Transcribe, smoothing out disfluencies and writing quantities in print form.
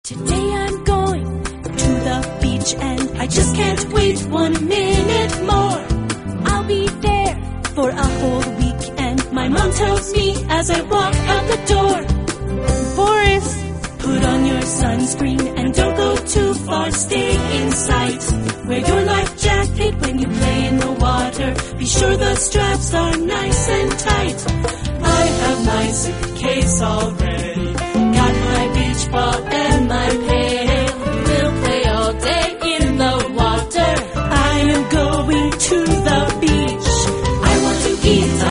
Today I'm going to the beach and I just can't wait 1 minute more. I'll be there for a whole week and my mom tells me as I walk out the door, Boris, put on your sunscreen and don't go too far, stay in sight. Wear your life jacket when you play in the water. Be sure the straps are nice and tight. I have my suitcase all ready.